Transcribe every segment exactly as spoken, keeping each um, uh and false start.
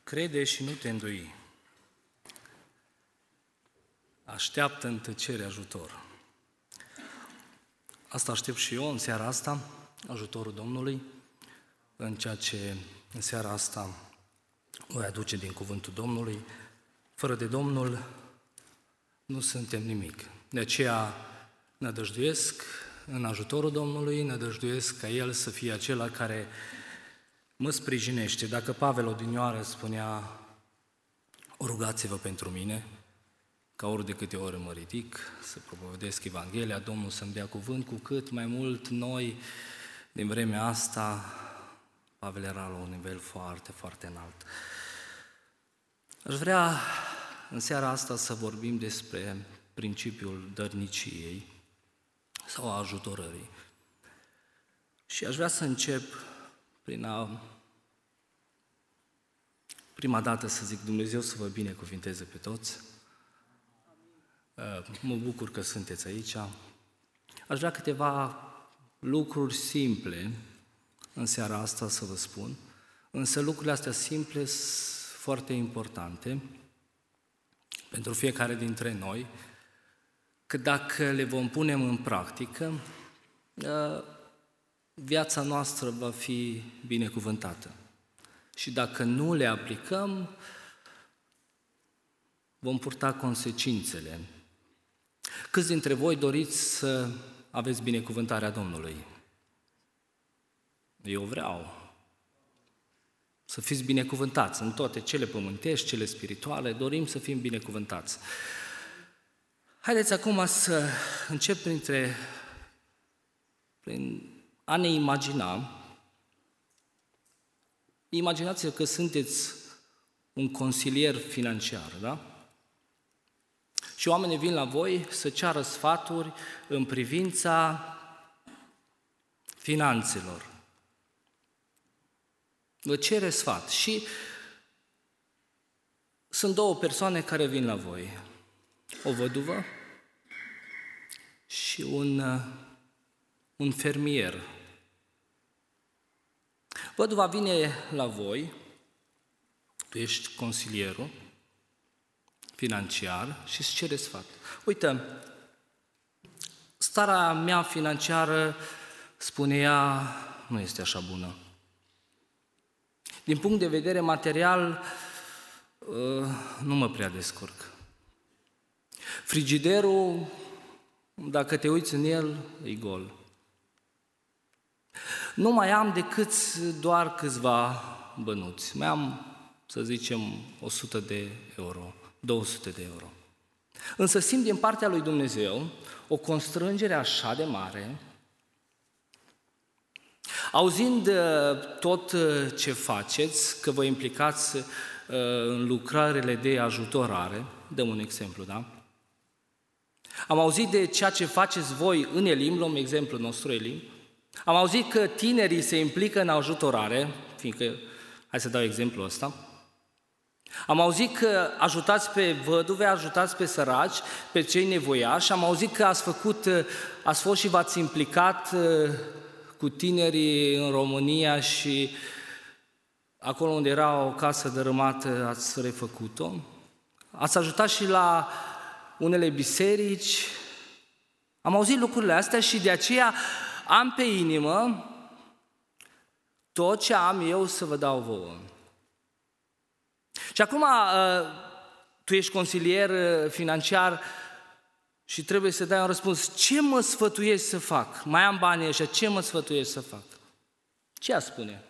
Crede și nu te îndoi. Așteaptă în tăcere ajutor. Asta aștept și eu în seara asta, ajutorul Domnului, în ceea ce în seara asta voi aduce din cuvântul Domnului. Fără de Domnul nu suntem nimic. De aceea nădăjduiesc în ajutorul Domnului, nădăjduiesc ca El să fie acela care mă sprijinește. Dacă Pavel odinioară spunea, rugați-vă pentru mine, ca ori de câte ori mă ridic să propovădesc Evanghelia, Domnul să-mi dea cuvânt, cu cât mai mult noi, din vremea asta, Pavel era la un nivel foarte, foarte înalt. Aș vrea în seara asta să vorbim despre principiul dărniciei sau a ajutorării. Și aș vrea să încep prin a, prima dată să zic Dumnezeu să vă binecuvinteze pe toți. Mă bucur că sunteți aici. Aș vrea câteva lucruri simple în seara asta să vă spun, însă lucrurile astea simple sunt foarte importante pentru fiecare dintre noi, că dacă le vom pune în practică, viața noastră va fi binecuvântată. Și dacă nu le aplicăm, vom purta consecințele. Câți dintre voi doriți să aveți binecuvântarea Domnului? Eu vreau să fiți binecuvântați în toate cele pământești, cele spirituale, dorim să fim binecuvântați. Haideți acum să încep printre, prin a ne imagina. Imaginați-vă că sunteți un consilier financiar, da? Și oamenii vin la voi să ceară sfaturi în privința finanțelor. Vă cere sfat și sunt două persoane care vin la voi. O văduvă și un, un fermier. Văduva vine la voi, tu ești consilierul financiar și îți cere sfat. Uite, starea mea financiară, spune ea, nu este așa bună. Din punct de vedere material, nu mă prea descurc. Frigiderul, dacă te uiți în el, e gol. Nu mai am decât doar câțiva bănuți. Mai am, să zicem, o sută de euro, două sute de euro. Însă simt din partea lui Dumnezeu o constrângere așa de mare, auzind tot ce faceți, că vă implicați în lucrările de ajutorare, dăm un exemplu, da? Am auzit de ceea ce faceți voi în Elim, luăm exemplul nostru Elim. Am auzit că tinerii se implică în ajutorare, fiindcă, hai să dau exemplul ăsta. Am auzit că ajutați pe văduve, ajutați pe săraci, pe cei nevoiași. Am auzit că ați făcut, ați fost și v-ați implicat cu tinerii în România și acolo unde era o casă dărâmată ați refăcut-o. Ați ajutat și la unele biserici. Am auzit lucrurile astea și de aceea am pe inimă tot ce am eu să vă dau vouă. Și acum tu ești consilier financiar și trebuie să dai un răspuns. Ce mă sfătuiești să fac? Mai am banii ăștia, ce mă sfătuiești să fac? Ce a spune?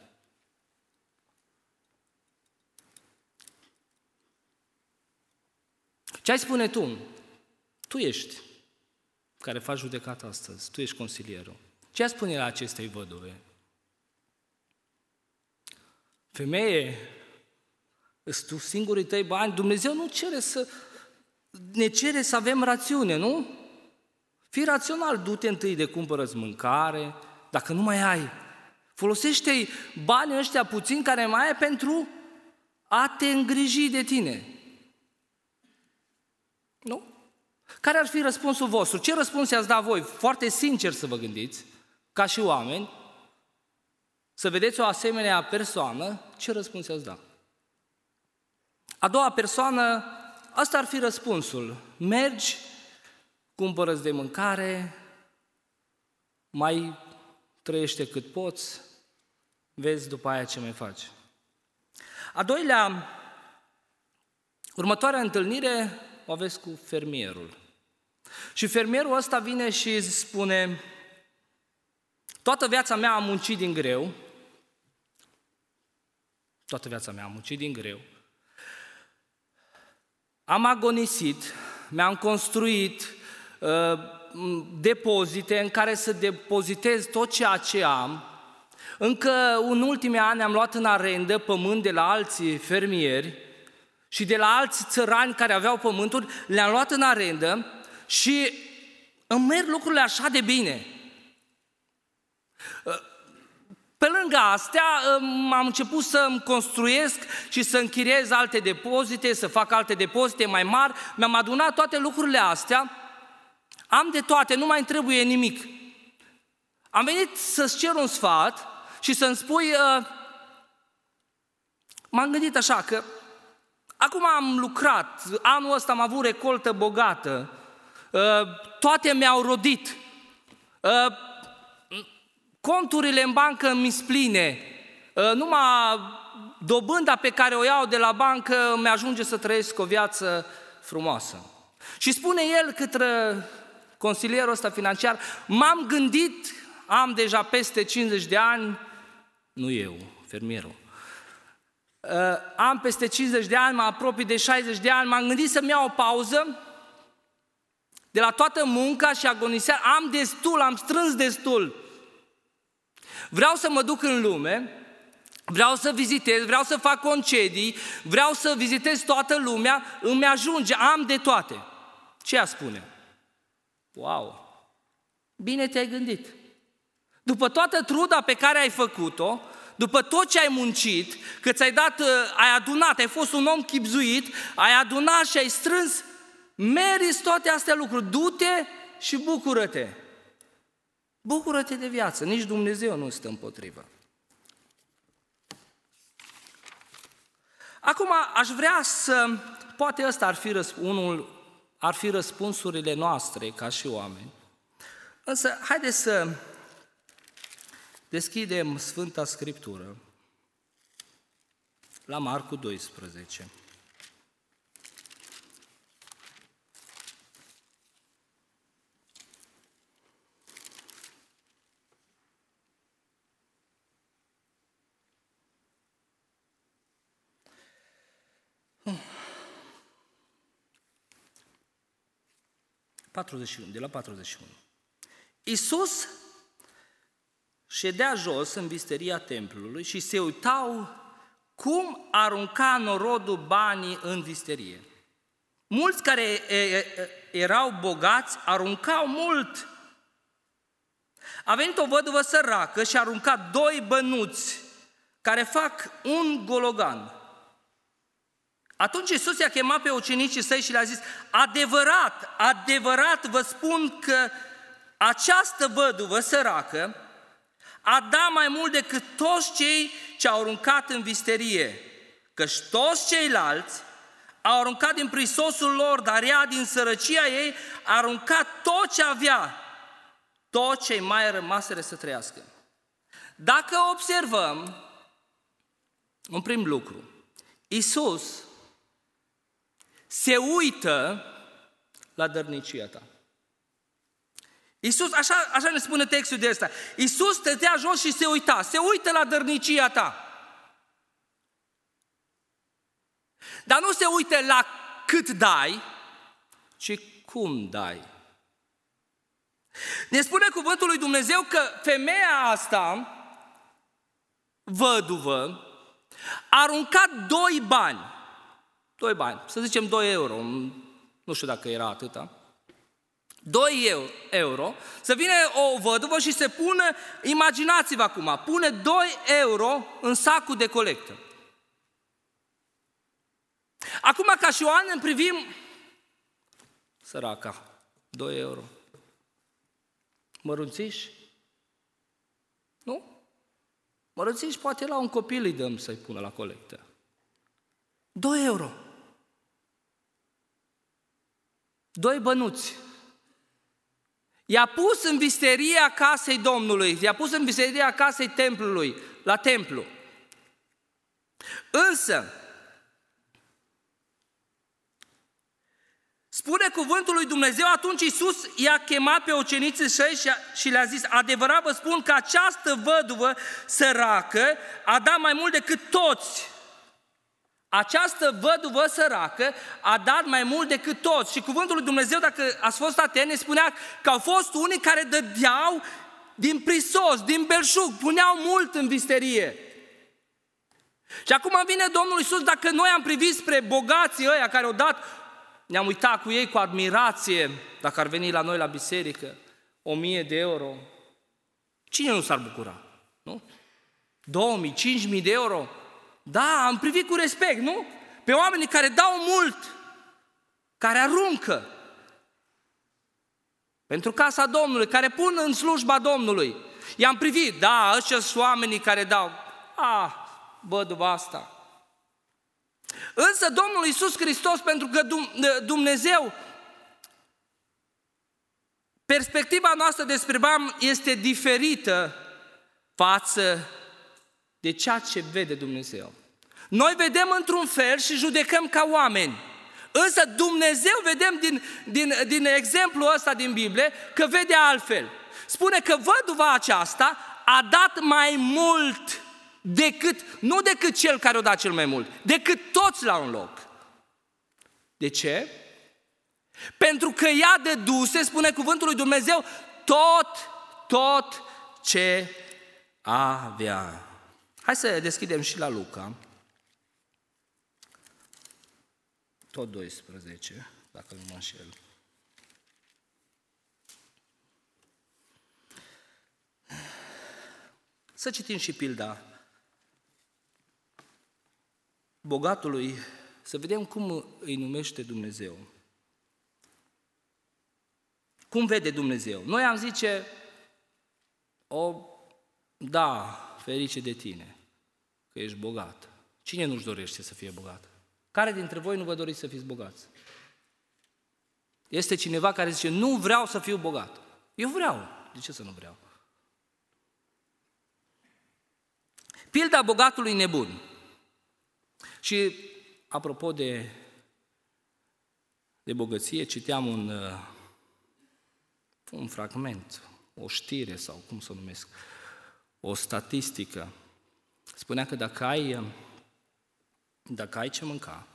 Ce ai spune tu? Tu ești care faci judecata astăzi, tu ești consilierul. Ce ai spune la acestei văduve? Femeie, îți tu singurii tăi bani, Dumnezeu nu cere să, ne cere să avem rațiune, nu? Fii rațional, du-te întâi de cumpără-ți mâncare, dacă nu mai ai, folosește banii ăștia puțin care mai ai pentru a te îngriji de tine. Nu? Care ar fi răspunsul vostru? Ce răspuns i-ați dat voi? Foarte sincer să vă gândiți, ca și oameni, să vedeți o asemenea persoană, ce răspuns i-ați dat? A doua persoană, asta ar fi răspunsul. Mergi, cumpără-ți de mâncare, mai trăiește cât poți, vezi după aia ce mai faci. A doilea, următoarea întâlnire o aveți cu fermierul. Și fermierul ăsta vine și spune: toată viața mea am muncit din greu, toată viața mea am muncit din greu, am agonisit, mi-am construit uh, depozite în care să depozitez tot ceea ce am. Încă în ultimii ani am luat în arendă pământ de la alții fermieri și de la alți țărani care aveau pământuri, le-am luat în arendă și îmi merg lucrurile așa de bine. Pe lângă astea, am început să-mi construiesc și să închiriez alte depozite, să fac alte depozite mai mari, mi-am adunat toate lucrurile astea, am de toate, nu mai îmi trebuie nimic. Am venit să-ți cer un sfat și să-mi spui, uh, m-am gândit așa că acum am lucrat, anul ăsta am avut recoltă bogată, uh, toate mi-au rodit, uh, conturile în bancă mi spline, uh, numai dobânda pe care o iau de la bancă mi-ajunge să trăiesc o viață frumoasă. Și spune el către consilierul ăsta financiar, m-am gândit, am deja peste cincizeci de ani, nu eu, fermierul, uh, am peste cincizeci de ani, mă apropii de șaizeci de ani, m-am gândit să-mi iau o pauză de la toată munca și agonisea, am destul, am strâns destul. Vreau să mă duc în lume, vreau să vizitez, vreau să fac concedii, vreau să vizitez toată lumea, îmi ajunge, am de toate. Ce ea spune? Wow! Bine te-ai gândit. După toată truda pe care ai făcut-o, după tot ce ai muncit, că ți-ai dat, ai adunat, ai fost un om chibzuit, ai adunat și ai strâns, meriți toate astea lucruri. Du-te și bucură-te. Bucură-te de viață, nici Dumnezeu nu stă împotrivă. Acum aș vrea să, poate ăsta ar fi răsp- unul, ar fi răspunsurile noastre ca și oameni, însă haideți să deschidem Sfânta Scriptură la Marcu doisprezece. patruzeci și unu, de la patruzeci și unu. Iisus ședea jos în visteria templului și se uitau cum arunca norodul banii în visterie. Mulți care erau bogați aruncau mult. A venit o văduvă săracă și a aruncat doi bănuți care fac un gologan. Atunci Iisus i-a chemat pe ucenicii săi și le-a zis, adevărat, adevărat vă spun că această văduvă săracă a dat mai mult decât toți cei ce au aruncat în visterie, căci toți ceilalți au aruncat din prisosul lor, dar ea din sărăcia ei a aruncat tot ce avea, tot ce mai rămaseră să trăiască. Dacă observăm, un prim lucru, Iisus se uită la dărnicia ta. Iisus, așa, așa ne spune textul de ăsta, Iisus stătea jos și se uita, se uită la dărnicia ta. Dar nu se uită la cât dai, ci cum dai. Ne spune cuvântul lui Dumnezeu că femeia asta, văduvă, a aruncat doi bani, doi bani, să zicem doi euro, nu știu dacă era atâta, doi euro, să vină o văduvă și se pună, imaginați-vă acum, pune doi euro în sacul de colectă. Acum ca și oameni privim, săraca, doi euro, mărunțiși? Nu? Mărunțiși poate la un copil îi dăm să-i pună la colectă. doi euro. doi bănuți. I-a pus în visteria casei Domnului, i-a pus în visteria casei templului, la templu. Însă, spune cuvântul lui Dumnezeu, atunci Iisus i-a chemat pe ucenicii săi și le-a zis, adevărat vă spun că această văduvă săracă a dat mai mult decât toți. Această văduvă săracă a dat mai mult decât toți. Și cuvântul lui Dumnezeu, dacă ați fost atent, ne spunea că au fost unii care dădeau din prisos, din belșug, puneau mult în visterie. Și acum vine Domnul Iisus, dacă noi am privit spre bogații ăia care au dat, ne-am uitat cu ei cu admirație, dacă ar veni la noi la biserică, o mie de euro, cine nu s-ar bucura? Nu? Două mii, cinci mii de euro? Da, am privit cu respect, nu? Pe oamenii care dau mult, care aruncă pentru casa Domnului, care pun în slujba Domnului. I-am privit, da, ăștia sunt oamenii care dau. Ah, văduva asta. Însă Domnul Iisus Hristos, pentru că Dumnezeu, perspectiva noastră despre bani este diferită față de ceea ce vede Dumnezeu. Noi vedem într-un fel și judecăm ca oameni. Însă Dumnezeu, vedem din, din, din exemplul ăsta din Biblie, că vede altfel. Spune că văduva aceasta a dat mai mult decât, nu decât cel care o dat cel mai mult, decât toți la un loc. De ce? Pentru că ea dăduse, spune cuvântul lui Dumnezeu, tot, tot ce avea. Hai să deschidem și la Luca, tot doisprezece, dacă nu mă înșel. Să citim și pilda bogatului, să vedem cum îi numește Dumnezeu. Cum vede Dumnezeu? Noi am zice, o, da, ferice de tine, că ești bogat. Cine nu-și dorește să fie bogat? Care dintre voi nu vă doriți să fiți bogați? Este cineva care zice, nu vreau să fiu bogat. Eu vreau. De ce să nu vreau? Pilda bogatului nebun. Și apropo de, de bogăție, citeam un, un fragment, o știre sau cum să o numesc, o statistică. Spunea că dacă ai, dacă ai ce mânca,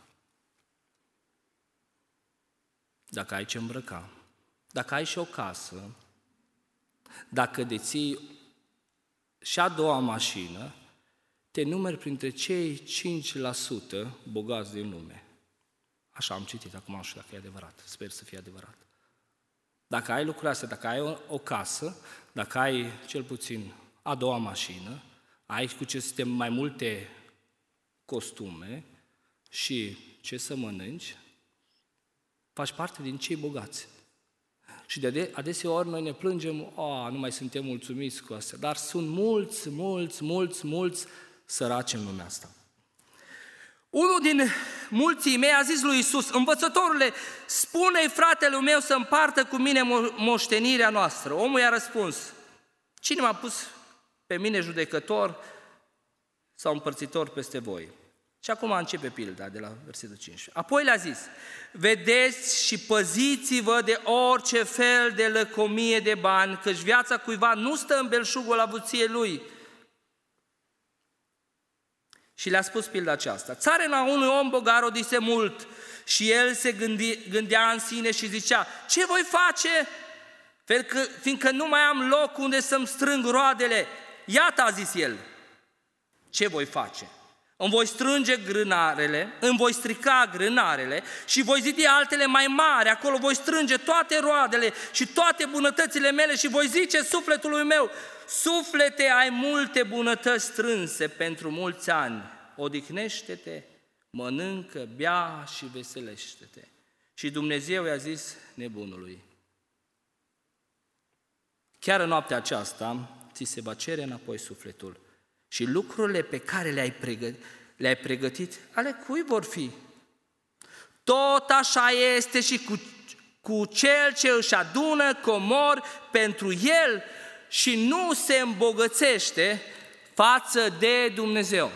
dacă ai ce îmbrăca, dacă ai și o casă, dacă deții și a doua mașină, te numeri printre cei cinci la sută bogați din lume. Așa am citit, acum nu știu dacă e adevărat, sper să fie adevărat. Dacă ai lucrurile astea, dacă ai o, o casă, dacă ai cel puțin a doua mașină, ai cu ce să te mai multe costume și ce să mănânci, faci parte din cei bogați. Și de adeseori noi ne plângem, oh, nu mai suntem mulțumiți cu astea, dar sunt mulți, mulți, mulți, mulți săraci în lumea asta. Unul din mulții mei a zis lui Iisus, învățătorule, spune-i fratele meu să împartă cu mine mo- moștenirea noastră. Omul i-a răspuns, cine m-a pus pe mine judecător sau împărțitor peste voi? Și acum începe pilda de la versetul cincisprezece. Apoi le-a zis, vedeți și păziți-vă de orice fel de lăcomie de bani, căci viața cuiva nu stă în belșugul avuției lui. Și le-a spus pilda aceasta. Țarina unui om bogat rodise mult și el se gândi, gândea în sine și zicea, ce voi face, fiindcă, fiindcă nu mai am loc unde să-mi strâng roadele? Iată, a zis el, ce voi face? Îmi voi strânge grânarele, îmi voi strica grânarele și voi zidi altele mai mari, acolo voi strânge toate roadele și toate bunătățile mele și voi zice sufletului meu, suflete, ai multe bunătăți strânse pentru mulți ani, odihnește-te, mănâncă, bea și veselește-te. Și Dumnezeu i-a zis nebunului, chiar în noaptea aceasta ți se va cere înapoi sufletul. Și lucrurile pe care le-ai pregătit, le-ai pregătit, ale cui vor fi? Tot așa este și cu cu cel ce își adună comori pentru el și nu se îmbogățește față de Dumnezeu.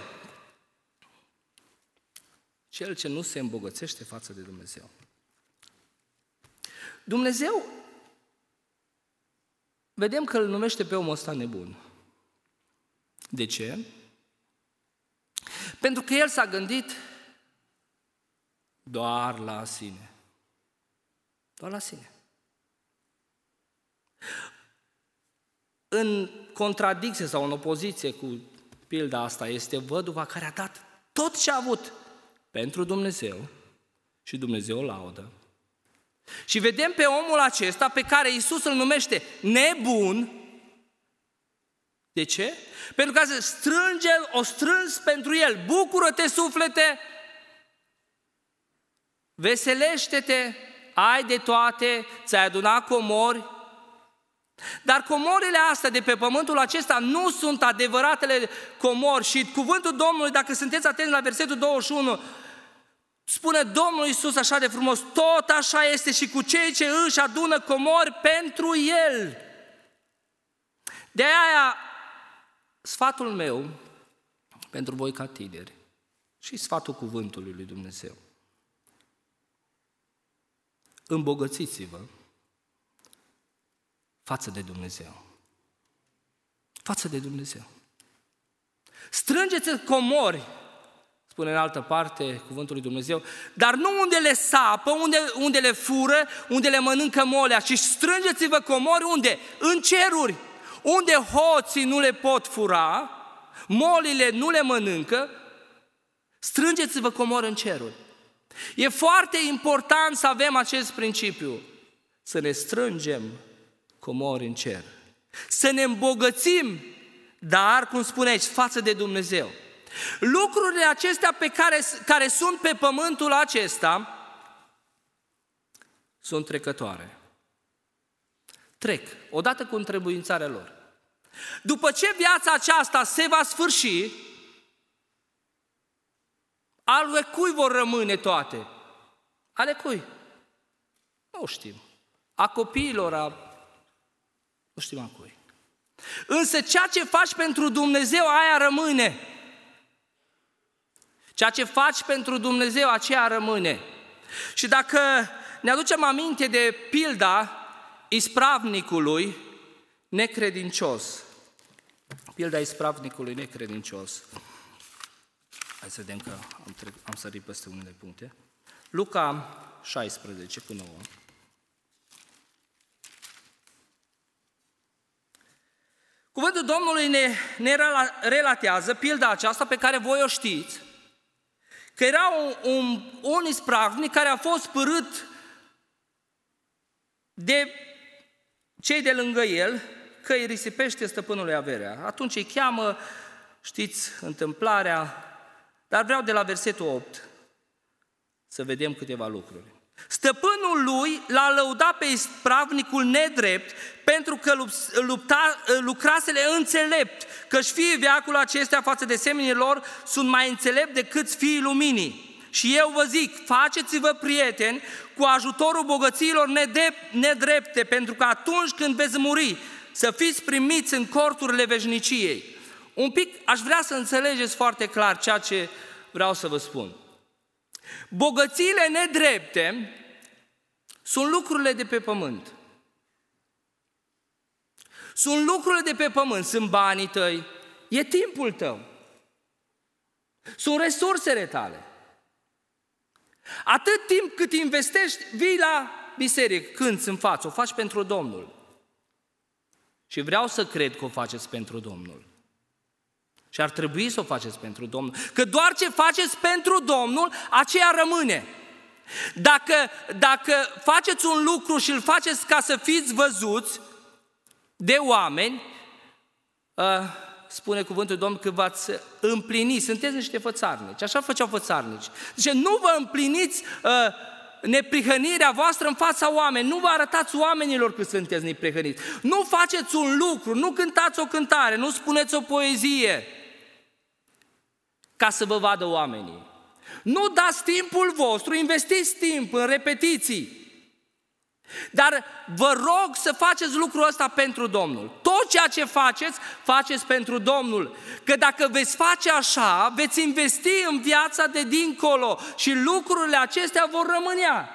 Cel ce nu se îmbogățește față de Dumnezeu. Dumnezeu, vedem că îl numește pe omul ăsta nebun. De ce? Pentru că el s-a gândit doar la sine. Doar la sine. În contradicție sau în opoziție cu pilda asta este văduva care a dat tot ce a avut pentru Dumnezeu și Dumnezeu o laudă. Și vedem pe omul acesta pe care Iisus îl numește nebun. De ce? Pentru că se strânge, o strâns pentru el. Bucură-te, suflete! Veselește-te! Ai de toate, ți-ai adunat comori. Dar comorile astea de pe pământul acesta nu sunt adevăratele comori. Și cuvântul Domnului, dacă sunteți atenți la versetul douăzeci și unu, spune Domnul Iisus așa de frumos: tot așa este și cu cei ce își adună comori pentru El. De aia, sfatul meu pentru voi ca tineri și sfatul cuvântului lui Dumnezeu: îmbogățiți-vă față de Dumnezeu. Față de Dumnezeu. Strângeți comori, spune în altă parte cuvântul lui Dumnezeu, dar nu unde le sapă, unde, unde le fură, unde le mănâncă molea, ci strângeți-vă comori unde? În ceruri, unde hoții nu le pot fura, molile nu le mănâncă, strângeți-vă comori în ceruri. E foarte important să avem acest principiu, să ne strângem comori în cer, să ne îmbogățim, dar, cum spune aici, față de Dumnezeu. Lucrurile acestea pe care, care sunt pe pământul acesta sunt trecătoare. Trec, odată cu întrebuințarea lor. După ce viața aceasta se va sfârși, ale cui vor rămâne toate? Ale cui? Nu știm. A copiilor, a... nu știm a cui. Însă ceea ce faci pentru Dumnezeu, aia rămâne. Ceea ce faci pentru Dumnezeu, aceea rămâne. Și dacă ne aducem aminte de pilda ispravnicului necredincios, pilda ispravnicului necredincios, hai să vedem că am, tre- am sărit peste unele puncte. Luca șaisprezece cu nouă. Cuvântul Domnului ne, ne relatează pilda aceasta pe care voi o știți, că era un, un, un ispravnic care a fost părât de cei de lângă el, că îi risipește stăpânului averea. Atunci îi cheamă, știți întâmplarea, dar vreau de la versetul opt să vedem câteva lucruri. Stăpânul lui l-a lăudat pe ispravnicul nedrept pentru că lupta, lucrasele înțelept, că-și fiii veacul acestea față de semenii lor sunt mai înțelepți decât fiii luminii. Și eu vă zic, faceți-vă prieteni cu ajutorul bogățiilor nedrepte, pentru că atunci când veți muri, să fiți primiți în corturile veșniciei. Un pic aș vrea să înțelegeți foarte clar ceea ce vreau să vă spun. Bogățiile nedrepte sunt lucrurile de pe pământ. Sunt lucrurile de pe pământ, sunt banii tăi, e timpul tău, sunt resursele tale. Atât timp cât investești, vii la biserică, cânți în față, o faci pentru Domnul. Și vreau să cred că o faceți pentru Domnul. Și ar trebui să o faceți pentru Domnul. Că doar ce faceți pentru Domnul, aceea rămâne. Dacă, dacă faceți un lucru și îl faceți ca să fiți văzuți de oameni, spune cuvântul Domnului că v-ați împlini, sunteți niște fățarnici. Așa făceau fățarnici. Zice, nu vă împliniți neprihănirea voastră în fața oamenilor, nu vă arătați oamenilor că sunteți neprihăniți. Nu faceți un lucru, nu cântați o cântare, nu spuneți o poezie ca să vă vadă oamenii. Nu dați timpul vostru, investiți timp în repetiții Dar vă rog să faceți lucrul ăsta pentru Domnul. Tot ceea ce faceți, faceți pentru Domnul. Că dacă veți face așa, veți investi în viața de dincolo și lucrurile acestea vor rămâne.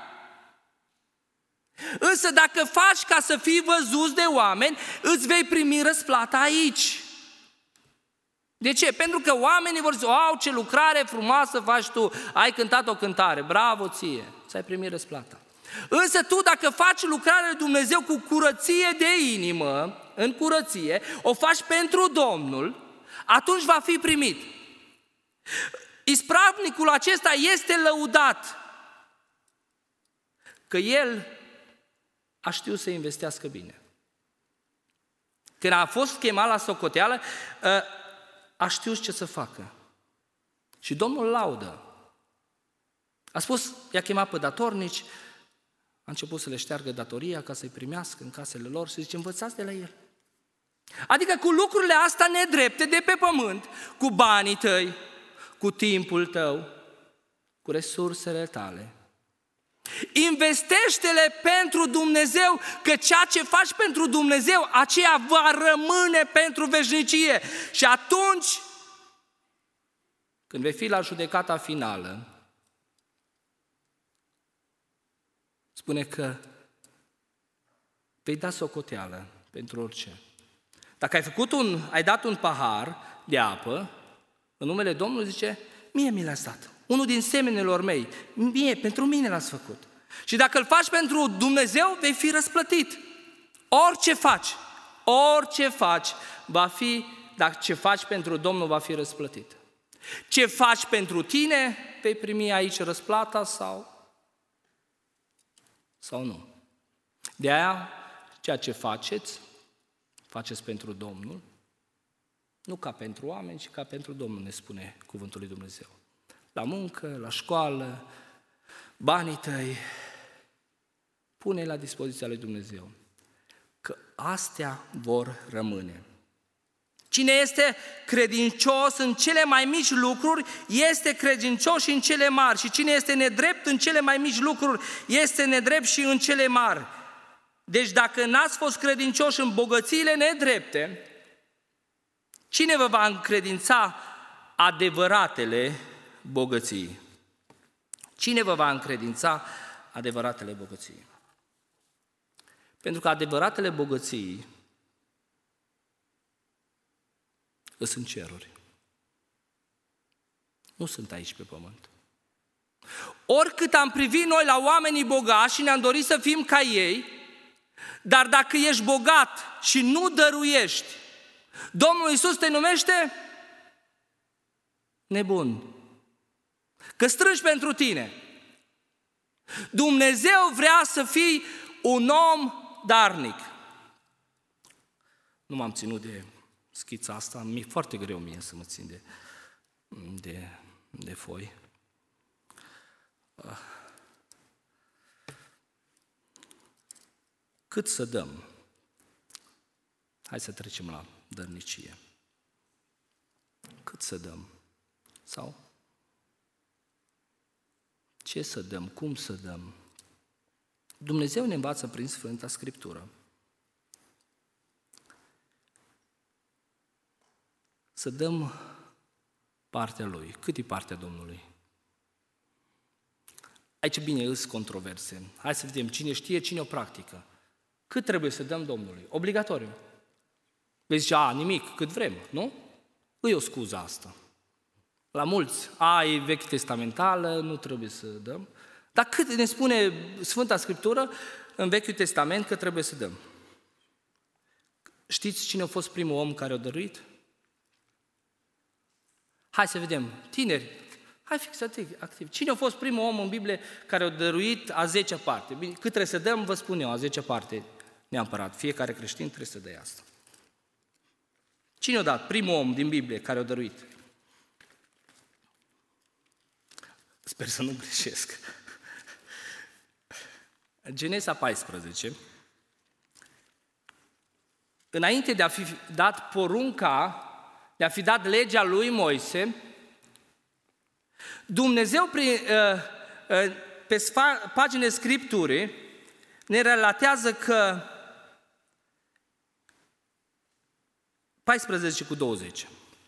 Însă dacă faci ca să fii văzut de oameni, îți vei primi răsplata aici. De ce? Pentru că oamenii vor zice, au, ce lucrare frumoasă faci tu, ai cântat o cântare, bravo ție, ți-ai primit răsplata. Însă tu dacă faci lucrarea lui Dumnezeu cu curăție de inimă, în curăție, o faci pentru Domnul, atunci va fi primit. Ispravnicul acesta este lăudat că el a știut să investească bine. Când a fost chemat la socoteală, a știut ce să facă. Și Domnul laudă. A spus, i-a chemat pe datornici, a început să le șteargă datoria ca să-i primească în casele lor și zice, învățați de la el. Adică cu lucrurile astea nedrepte de pe pământ, cu banii tăi, cu timpul tău, cu resursele tale, investește-le pentru Dumnezeu, că ceea ce faci pentru Dumnezeu, aceea va rămâne pentru veșnicie. Și atunci, când vei fi la judecata finală, spune că vei da socoteală pentru orice. Dacă ai făcut un, ai dat un pahar de apă, în numele Domnului zice, mie mi l-ați dat. Unul din semenilor mei, mie, pentru mine l-ați făcut. Și dacă îl faci pentru Dumnezeu, vei fi răsplătit. Orice faci, orice faci, va fi, dacă ce faci pentru Domnul, va fi răsplătit. Ce faci pentru tine, vei primi aici răsplata sau, sau nu. De aia, ceea ce faceți, faceți pentru Domnul, nu ca pentru oameni, ci ca pentru Domnul, ne spune cuvântul lui Dumnezeu. La muncă, la școală, banii tăi, pune la dispoziția lui Dumnezeu, că astea vor rămâne. Cine este credincios în cele mai mici lucruri, este credincios și în cele mari. Și cine este nedrept în cele mai mici lucruri, este nedrept și în cele mari. Deci dacă n-ați fost credincioși în bogățiile nedrepte, cine vă va încredința adevăratele bogății? Cine vă va încredința adevăratele bogății? Pentru că adevăratele bogății sunt în ceruri. Nu sunt aici pe pământ. Oricât am privit noi la oamenii bogați și ne-am dorit să fim ca ei, dar dacă ești bogat și nu dăruiești, Domnul Iisus te numește nebun. Că strângi pentru tine. Dumnezeu vrea să fii un om darnic. Nu m-am ținut de schița asta, mi-e foarte greu mie să mă țin de, de, de foi. Cât să dăm? Hai să trecem la dărnicie. Cât să dăm? Sau ce să dăm? Cum să dăm? Dumnezeu ne învață prin Sfânta Scriptură să dăm partea Lui. Cât e partea Domnului? Aici, bine, îs controverse. Hai să vedem cine știe, cine o practică. Cât trebuie să dăm Domnului? Obligatoriu. Vezi zice, a, nimic, cât vrem, nu? Îi o scuză asta. La mulți, a, e vechi testamentală, nu trebuie să dăm. Dar cât ne spune Sfânta Scriptură în Vechiul Testament că trebuie să dăm? Știți cine a fost primul om care a dăruit? Hai să vedem, tineri, hai fixați activ. Cine a fost primul om în Biblie care a dăruit a zecea parte? Bine, cât trebuie să dăm, vă spun eu, a zecea parte neapărat. Fiecare creștin trebuie să dea asta. Cine a dat? Primul om din Biblie care a dăruit. Sper să nu greșesc. Genesa paisprezece. Înainte de a fi dat porunca, de a fi dat legea lui Moise, Dumnezeu, pe pagine Scripturii, ne relatează că paisprezece cu douăzeci.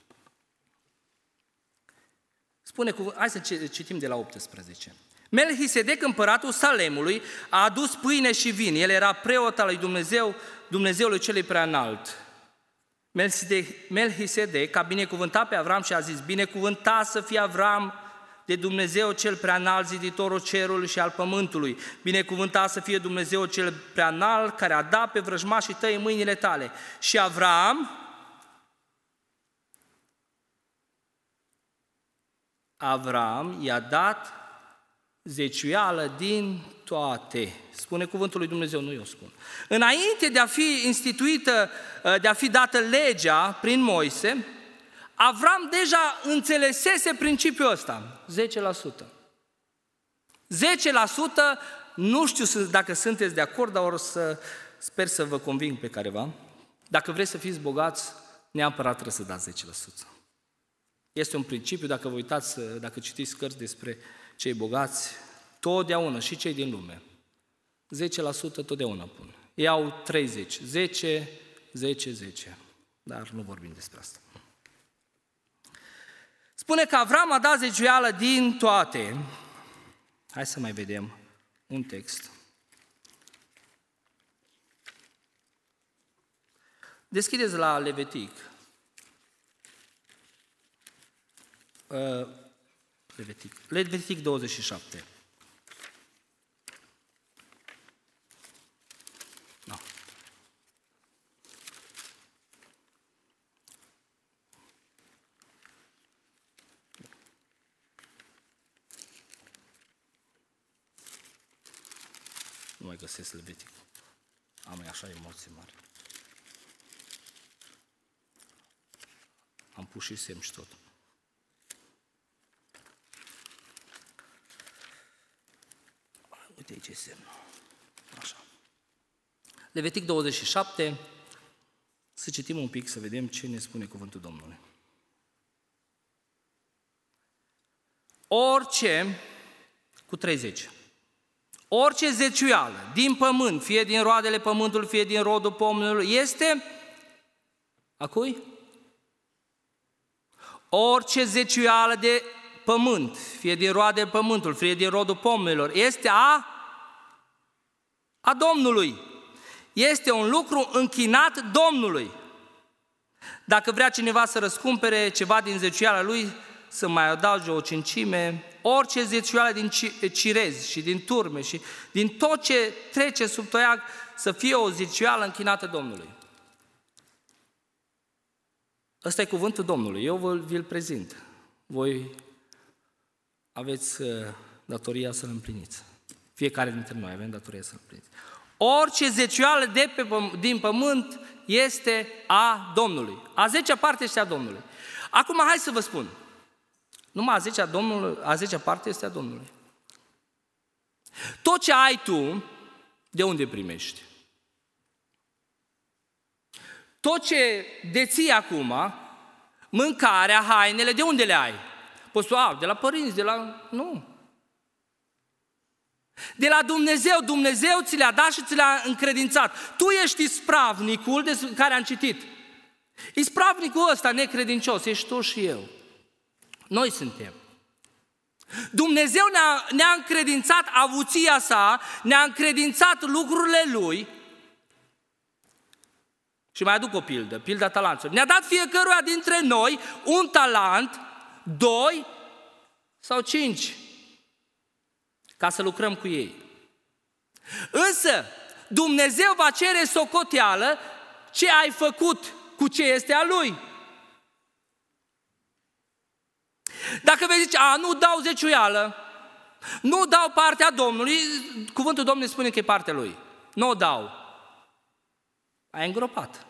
Spune cuvânt, hai să citim de la optsprezece. Melchisedec, împăratul Salemului, a adus pâine și vin. El era preot al lui Dumnezeu, Dumnezeului celui preanalt. Melchisedec a binecuvântat pe Avram și a zis: binecuvântat să fie Avram de Dumnezeu cel preanalt, ziditorul cerului și al pământului. Binecuvântat să fie Dumnezeu cel preanalt, care a dat pe vrăjmașii tăi în mâinile tale. Și Avram, Avram i-a dat zeciuială din toate. Spune cuvântul lui Dumnezeu, nu eu spun. Înainte de a fi instituită, de a fi dată legea prin Moise, Avram deja înțelesese principiul ăsta, zece la sută. zece la sută, nu știu dacă sunteți de acord, dar or să, sper să vă conving pe careva. Dacă vreți să fiți bogați, neapărat trebuie să dați zece la sută. Este un principiu, dacă vă uitați, dacă citiți cărți despre cei bogați, totdeauna, și cei din lume, zece la sută totdeauna pun. Ei au treizeci, zece, zece, zece, dar nu vorbim despre asta. Spune că Avram a dat zeciuială din toate. Hai să mai vedem un text. Deschideți la Levitic. Uh, Levitic. Levitic douăzeci și șapte. No. Nu mai găsesc Leviticul. Am așa emoții mari. Am pus și semn și tot. Uite aici e semnul. Așa. Levitic douăzeci și șapte. Să citim un pic, să vedem ce ne spune cuvântul Domnului. Orice, cu treizeci, orice zeciuială din pământ, fie din roadele pământului, fie din rodul pomului, este a cui? Orice zeciuială de pământ, fie din roadele pământului, fie din rodul pomilor, este a, a Domnului. Este un lucru închinat Domnului. Dacă vrea cineva să răscumpere ceva din zeciuiala lui, să mai adauge o cincime, orice zeciuială din cirezi și din turme și din tot ce trece sub toiag, să fie o zeciuială închinată Domnului. Ăsta e cuvântul Domnului, eu vă, vi-l prezint. Voi aveți datoria să-l împliniți. Fiecare dintre noi avem datoria să-l împliniți. Orice zeciuială de pe pământ, din pământ este a Domnului. A zecea parte este a Domnului. Acum hai să vă spun. Numai a zecea, Domnului, a zecea parte este a Domnului. Tot ce ai tu, de unde primești? Tot ce deții acum, mâncarea, hainele, de unde le ai? Poți să au de la părinți, de la... Nu. De la Dumnezeu, Dumnezeu ți le-a dat și ți le-a încredințat. Tu ești ispravnicul de care am citit. Ispravnicul ăsta necredincios, ești tu și eu. Noi suntem. Dumnezeu ne-a, ne-a încredințat avuția sa, ne-a încredințat lucrurile Lui. Și mai aduc o pildă, pilda talanților. Ne-a dat fiecăruia dintre noi un talent, doi sau cinci, ca să lucrăm cu ei. Însă, Dumnezeu va cere socoteală ce ai făcut cu ce este a Lui. Dacă vei zice, a, nu dau zeciuială, nu dau partea Domnului, cuvântul Domnului spune că e partea Lui. Nu o dau. Ai îngropat.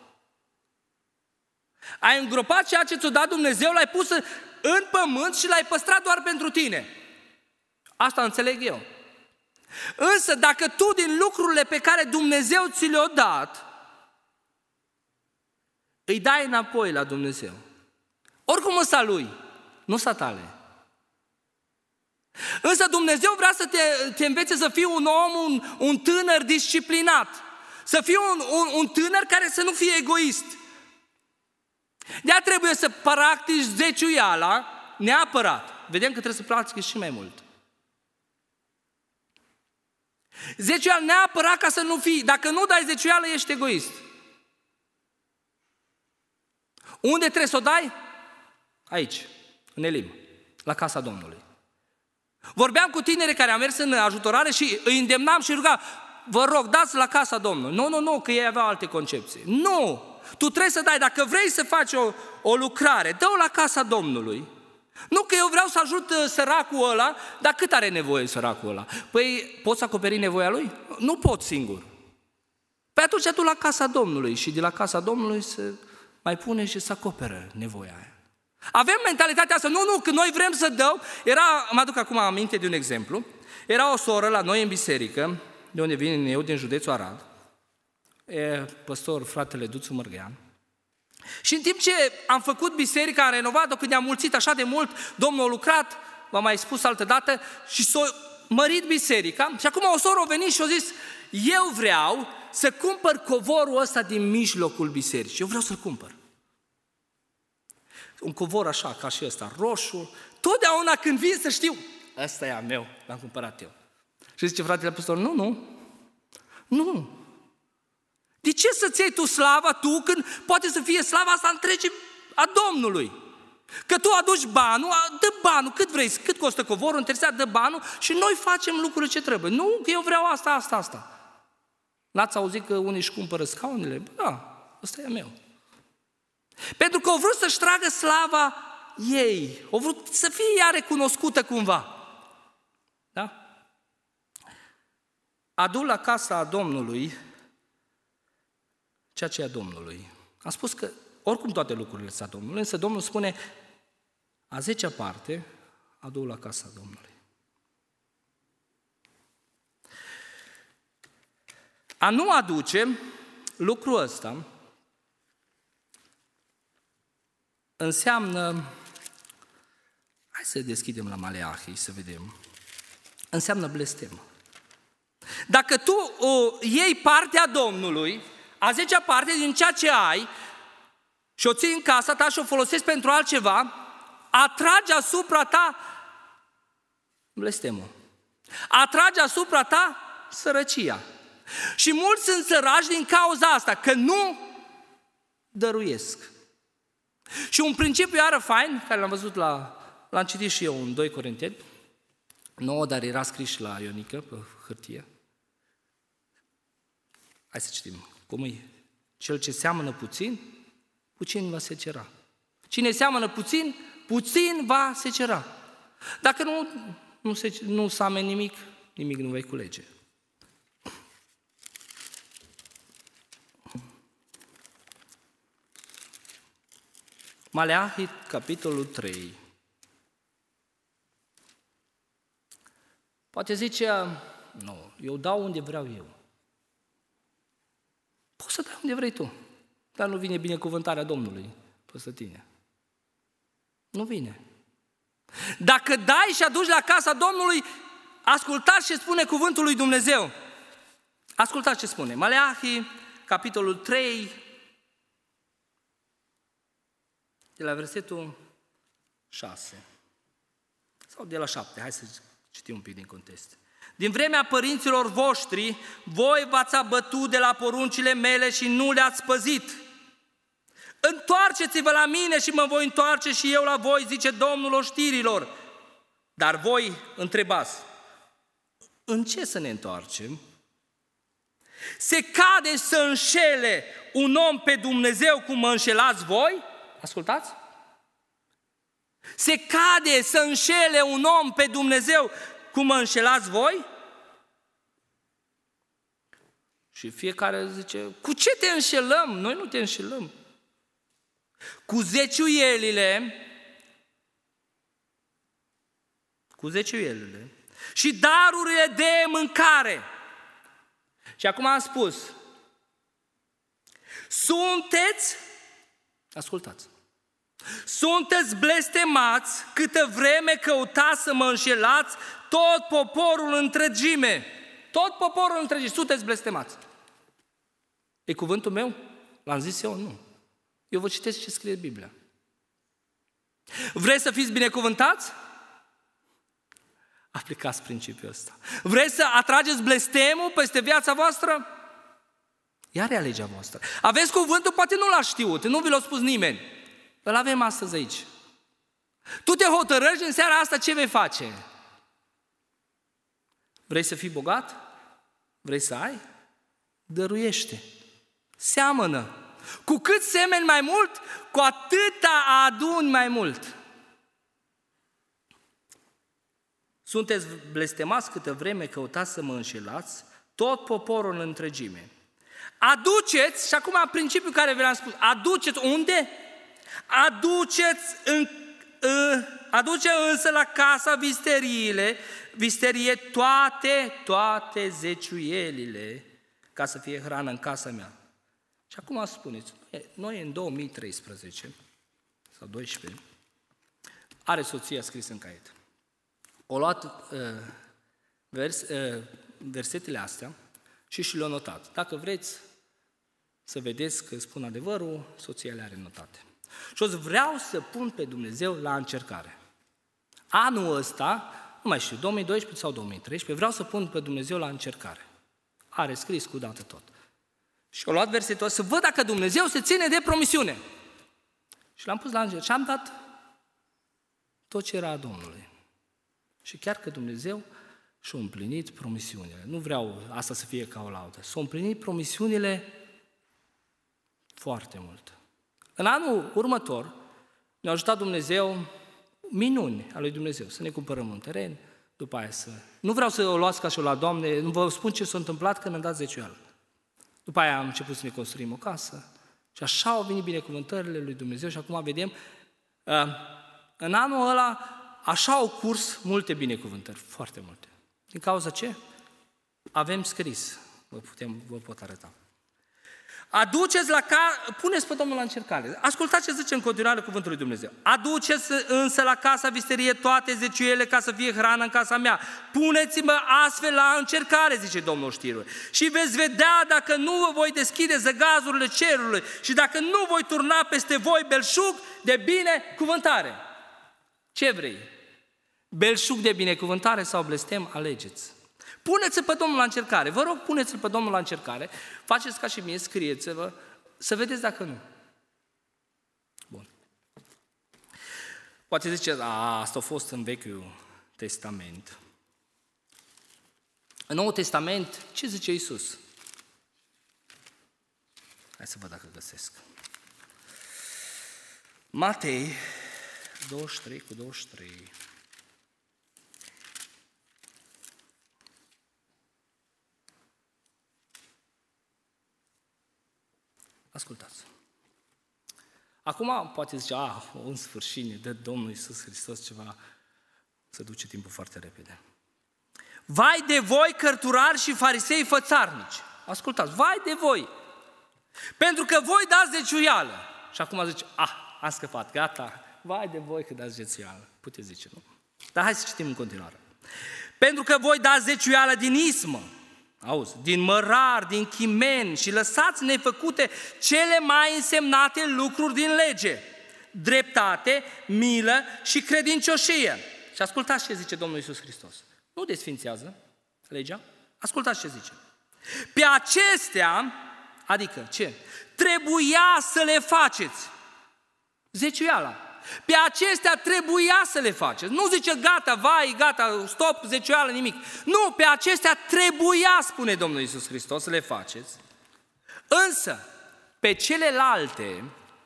Ai îngropat ceea ce ți-a dat Dumnezeu, l-ai pus în pământ și l-ai păstrat doar pentru tine. Asta înțeleg eu. Însă dacă tu din lucrurile pe care Dumnezeu ți le-a dat, îi dai înapoi la Dumnezeu. Oricum ăsta Lui, nu sa tale. Însă Dumnezeu vrea să te, te învețe să fii un om, un, un tânăr disciplinat. Să fii un, un, un tânăr care să nu fie egoist. De-aia trebuie să practici zeciuiala neapărat. Vedem că trebuie să practici și mai mult. Zeciuiala neapărat ca să nu fii. Dacă nu dai zeciuială, ești egoist. Unde trebuie să o dai? Aici, în Elim, la casa Domnului. Vorbeam cu tineri care au mers în ajutorare și îi îndemnam și rugam, vă rog, dați la casa Domnului. Nu, nu, nu, că ei aveau alte concepții. Nu! Tu trebuie să dai, dacă vrei să faci o, o lucrare, dă-o la casa Domnului. Nu că eu vreau să ajut săracul ăla, dar cât are nevoie săracul ăla? Păi poți acoperi nevoia lui? Nu pot singur. Păi atunci tu la casa Domnului și de la casa Domnului se mai pune și să acopere nevoia aia. Avem mentalitatea asta, nu, nu, că noi vrem să dăm. Era, mă aduc acum aminte de un exemplu, era o soră la noi în biserică, de unde vin eu, din județul Arad, e păstor fratele Duțu Mărghean. Și în timp ce am făcut biserica, am renovat-o, când ne-am mulțit așa de mult, Domnul a lucrat, v-am mai spus altă dată, și s-a mărit biserica. Și acum o soră a venit și a zis, eu vreau să cumpăr covorul ăsta din mijlocul bisericii, eu vreau să-l cumpăr. Un covor așa, ca și ăsta, roșu, totdeauna când vin să știu, ăsta e a meu, l-am cumpărat eu. Și zice fratele păstor, nu, nu, nu. De ce să-ți iei tu slava, tu, când poate să fie slava asta întregii a Domnului? Că tu aduci banul, dă banul, cât vrei, cât costă covorul, interesat, dă banul și noi facem lucrurile ce trebuie. Nu, că eu vreau asta, asta, asta. N-ați auzit că unii își cumpără scaunele? Bă, da, ăsta e a meu. Pentru că au vrut să-și tragă slava ei, au vrut să fie ea recunoscută cumva. Da? Adu la casa Domnului ceea ce e a Domnului. Am spus că oricum toate lucrurile sunt a Domnului, însă Domnul spune a zecea parte adu la casa Domnului. A nu aduce lucrul ăsta înseamnă, hai să deschidem la Maleahi să vedem, înseamnă blestem. Dacă tu o iei partea Domnului, a zecea parte din ceea ce ai și o ții în casa ta și o folosești pentru altceva, atrage asupra ta blestemul. Atrage asupra ta sărăcia. Și mulți sunt săraci din cauza asta, că nu dăruiesc. Și un principiu iară fain, care l-am văzut la, l-am citit și eu în doi Corinteni, nouă, dar era scris și la Ionică, pe hârtie. Hai să citim. Cum e? Cel ce seamănă puțin, puțin va secera. Cine seamănă puțin, puțin va secera. Dacă nu, nu, se, nu seamănă nimic, nimic nu vei culege. Maleahi, capitolul trei. Poate zice, nu, eu dau unde vreau eu. Poți să dai unde vrei tu, dar nu vine binecuvântarea Domnului peste tine. Nu vine. Dacă dai și aduci la casa Domnului, ascultați ce spune cuvântul lui Dumnezeu. Ascultați ce spune. Maleahi, capitolul trei, de la versetul șase. Sau de la șapte, hai să citim un pic din context. Din vremea părinților voștri, voi v-ați abătut de la poruncile mele și nu le-ați păzit. Întoarceți-vă la mine și mă voi întoarce și eu la voi, zice Domnul oștirilor. Dar voi întrebați, în ce să ne întoarcem? Se cade să înșele un om pe Dumnezeu cum mă înșelați voi? Ascultați? Se cade să înșele un om pe Dumnezeu cum mă înșelați voi? Și fiecare zice, cu ce te înșelăm? Noi nu te înșelăm. Cu zeciuielile, cu zeciuielile și darurile de mâncare. Și acum am spus, sunteți, ascultați, Sunteți blestemați câtă vreme căutați să mă înșelați tot poporul întregime. Tot poporul întregime. Sunteți blestemați. E cuvântul meu? L-am zis eu? Nu. Eu vă citesc ce scrie Biblia. Vreți să fiți binecuvântați? Aplicați principiul ăsta. Vreți să atrageți blestemul peste viața voastră? Iar e legea voastră. Aveți cuvântul, poate nu l-ați știut, nu vi l-a spus nimeni. Îl avem astăzi aici. Tu te hotărăști în seara asta ce vei face. Vrei să fii bogat? Vrei să ai? Dăruiește. Seamănă. Cu cât semeni mai mult, cu atâta aduni mai mult. Sunteți blestemați câtă vreme căutați să mă înșelați, tot poporul în întregime. Aduceți, și acum principiul care vi l-am spus, aduceți unde? Aduceți, în, aduce însă la casa visteriile, visterie toate, toate zeciuielile, ca să fie hrană în casa mea. Și acum spuneți, noi în două mii treisprezece sau doisprezece, are soția scris în caiet. O luat uh, vers, uh, versetele astea și și le-a notat. Dacă vreți să vedeți că spun adevărul, soția le are notate. Și o să vreau să pun pe Dumnezeu la încercare. Anul ăsta, nu mai știu, două mii doisprezece sau două mii treisprezece, vreau să pun pe Dumnezeu la încercare. Are scris cu dată tot. Și a luat versetul ăsta să văd dacă Dumnezeu se ține de promisiune. Și l-am pus la încercare și am dat tot ce era a Domnului. Și chiar că Dumnezeu și-a împlinit promisiunile. Nu vreau asta să fie ca o laudă. S-a împlinit promisiunile foarte mult. În anul următor ne-a ajutat Dumnezeu, minuni ale lui Dumnezeu, să ne cumpărăm un teren, după aia să... Nu vreau să o luați ca și la Doamne, nu vă spun ce s-a întâmplat când am dat zeciuială. După aia am început să ne construim o casă și așa au venit binecuvântările lui Dumnezeu și acum vedem, în anul ăla, așa au curs multe binecuvântări, foarte multe. Din cauza ce? Avem scris, vă, putem, vă pot arăta. Aduceți la ca... Puneți pe Domnul la încercare. Ascultați ce zice în continuare cuvântul lui Dumnezeu. Aduceți însă la casa visterie toate zeciuiele ca să fie hrană în casa mea. Puneți-mă astfel la încercare, zice Domnul știrilor. Și veți vedea dacă nu vă voi deschide zăgazurile cerului și dacă nu voi turna peste voi belșug de binecuvântare. Ce vrei? Belșug de binecuvântare sau blestem? Alegeți. Puneți-l pe Domnul la încercare. Vă rog, puneți-l pe Domnul la încercare. Faceți ca și mie, scrieți-vă, să vedeți dacă nu. Bun. Poate ziceți, a, asta a fost în Vechiul Testament. În Noul Testament, ce zice Iisus? Hai să văd dacă găsesc. Matei douăzeci și trei cu douăzeci și trei. Ascultați. Acum poate zice, ah, în sfârșit ne dă Domnul Iisus Hristos ceva, să duce timpul foarte repede. Vai de voi, cărturari și farisei fățarnici. Ascultați, vai de voi! Pentru că voi dați zeciuială. Și acum zice, ah, am scăpat, gata, vai de voi că dați zeciuială. Puteți zice, nu? Dar hai să citim în continuare. Pentru că voi dați zeciuială din ismă, auzi, din mărar, din chimen și lăsați nefăcute cele mai însemnate lucruri din lege, dreptate, milă și credincioșie. Și ascultați ce zice Domnul Iisus Hristos. Nu desfințează legea, ascultați ce zice. Pe acestea, adică ce? Trebuia să le faceți. Zeciuiala. Pe acestea trebuia să le faceți. Nu zice gata, vai, gata, stop, zeciuială, nimic. Nu, pe acestea trebuia, spune Domnul Iisus Hristos, să le faceți. Însă, pe celelalte,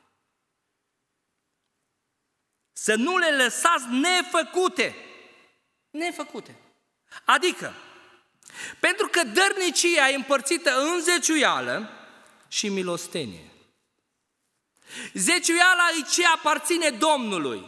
să nu le lăsați nefăcute. Nefăcute. Adică, pentru că dărnicia e împărțită în zeciuială și milostenie. Zeciuiala e ce aparține Domnului.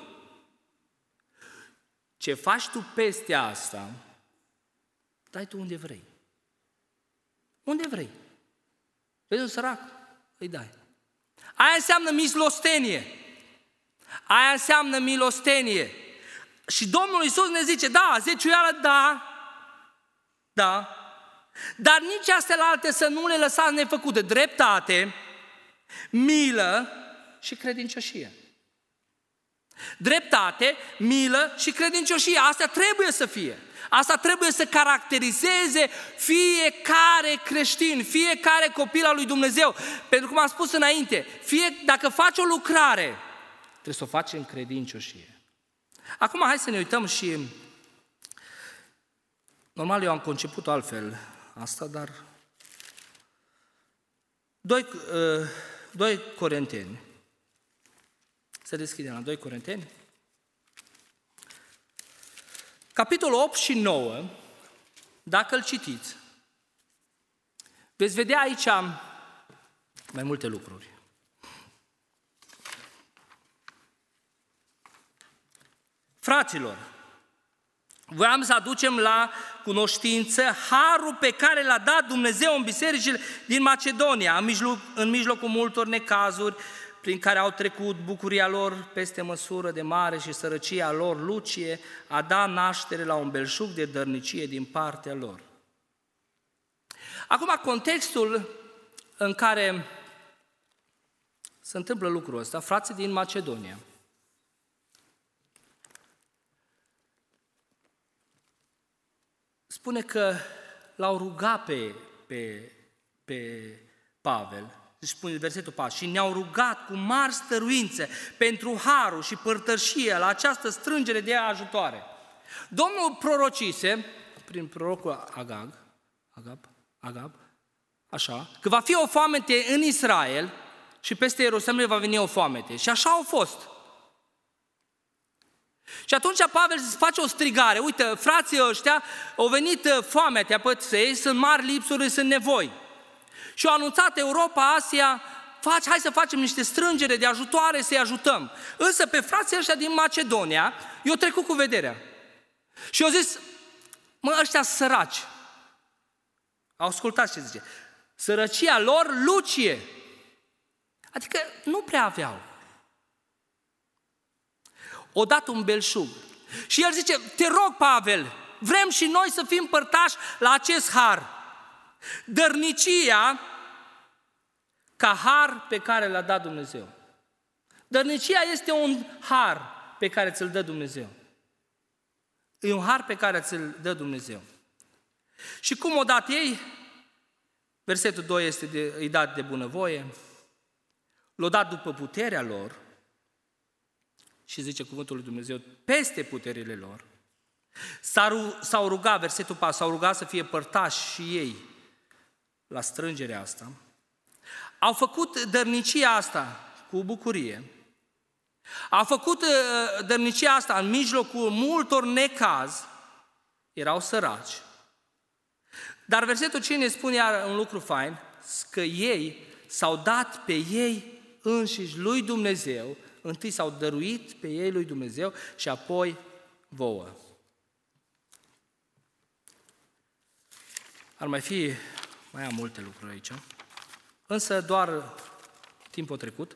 Ce faci tu peste asta, dai tu unde vrei. Unde vrei. Vezi un sărac? Îi dai. Aia înseamnă mislostenie. Aia înseamnă milostenie. Și Domnul Iisus ne zice, da, zeciuială, da, da, dar nici astea alte să nu le lăsați nefăcute. Dreptate, milă și credincioșie. Dreptate, milă și credincioșie. Asta trebuie să fie. Asta trebuie să caracterizeze fiecare creștin, fiecare copil al lui Dumnezeu. Pentru cum am spus înainte, fie, dacă faci o lucrare, trebuie să o faci în credincioșie. Acum hai să ne uităm și... Normal eu am conceput altfel asta, dar... doi, doi Corinteni. Să deschidem la doi Corinteni. Capitolul opt și nouă, dacă îl citiți, veți vedea aici mai multe lucruri. Fraților, voiam să aducem la cunoștință harul pe care l-a dat Dumnezeu în bisericile din Macedonia, în, mijloc, în mijlocul multor necazuri, prin care au trecut bucuria lor peste măsură de mare și sărăcia lor lucie, a dat naștere la un belșug de dărnicie din partea lor. Acum, contextul în care se întâmplă lucrul ăsta, frații din Macedonia, spune că l-au rugat pe, pe, pe Pavel, deci spune versetul patru, și ne-au rugat cu mari stăruințe pentru harul și părtășie la această strângere de ajutoare. Domnul prorocise, prin prorocul Agag, Agab, Agab, așa, că va fi o foamete în Israel și peste Ierusalim va veni o foamete. Și așa au fost. Și atunci Pavel face o strigare, uite, frații ăștia, au venit foametea peste ei, sunt mari lipsuri, sunt nevoi. Și au anunțat Europa, Asia, faci, hai să facem niște strângere de ajutoare, să-i ajutăm. Însă pe frații ăștia din Macedonia, i-au trecut cu vederea. Și au zis, mă, ăștia săraci. Au ascultat ce zice. Sărăcia lor lucie. Adică nu prea aveau. O dat un belșug. Și el zice, te rog, Pavel, vrem și noi să fim părtași la acest har. Dărnicia ca har pe care l-a dat Dumnezeu. Dărnicia este un har pe care ți-l dă Dumnezeu. E un har pe care ți-l dă Dumnezeu. Și cum o dat ei? Versetul doi este de, îi dat de bunăvoie. L-o dat după puterea lor. Și zice cuvântul lui Dumnezeu, peste puterile lor. S-au rugat, versetul patru, s-au rugat să fie părtași și ei la strângerea asta. Au făcut dărnicia asta cu bucurie. Au făcut dărnicia asta în mijlocul multor necaz. Erau săraci. Dar versetul cinci ne spune iar un lucru fain, că ei s-au dat pe ei înșiși lui Dumnezeu. Întâi s-au dăruit pe ei lui Dumnezeu și apoi vouă. Ar mai fi, mai am multe lucruri aici, însă doar timpul trecut,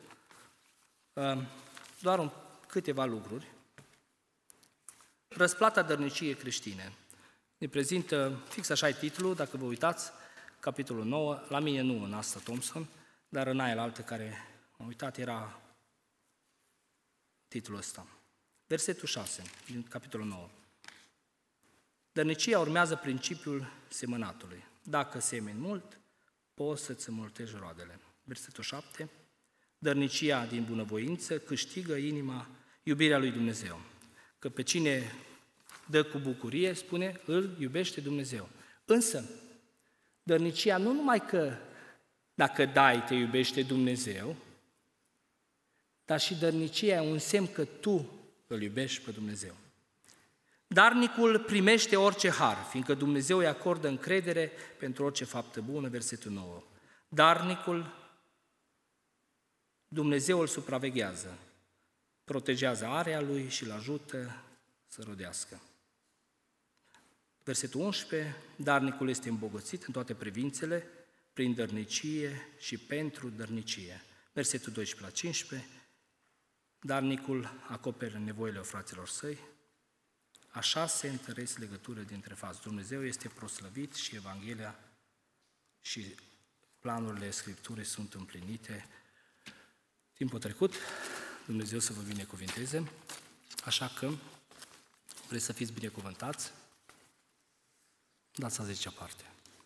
doar un, câteva lucruri. Răsplata dărniciei creștine. Ne prezintă, fix așa e titlul, dacă vă uitați, capitolul nouă, la mine nu în asta Thompson, dar în aia altă care am uitat era titlul ăsta. Versetul șase, din capitolul nouă. Dărnicia urmează principiul semănatului. Dacă semeni mult, poți să-ți înmulțești roadele. Versetul șapte. Dărnicia din bunăvoință câștigă inima, iubirea lui Dumnezeu. Că pe cine dă cu bucurie, spune, îl iubește Dumnezeu. Însă, dărnicia nu numai că dacă dai, te iubește Dumnezeu, dar și dărnicia e un semn că tu îl iubești pe Dumnezeu. Darnicul primește orice har, fiindcă Dumnezeu îi acordă încredere pentru orice faptă bună, versetul nouă. Darnicul, Dumnezeu îl supraveghează, protejează area lui și îl ajută să rodească. Versetul unsprezece, darnicul este îmbogățit în toate privințele, prin dărnicie și pentru dărnicie. Versetul doisprezece la cincisprezece, darnicul acoperă nevoile fraților săi, așa se întăresc legăturile dintre frați. Dumnezeu este proslăvit și Evanghelia și planurile Scripturii sunt împlinite. Timpul trecut, Dumnezeu să vă binecuvinteze, așa că vreți să fiți binecuvântați, dați a zecea parte.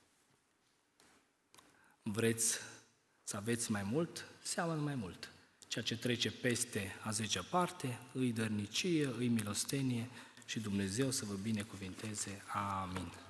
Vreți să aveți mai mult, seamănă mai mult. Ceea ce trece peste a zecea parte, îi dărnicie, îi milostenie și Dumnezeu să vă binecuvinteze. Amin.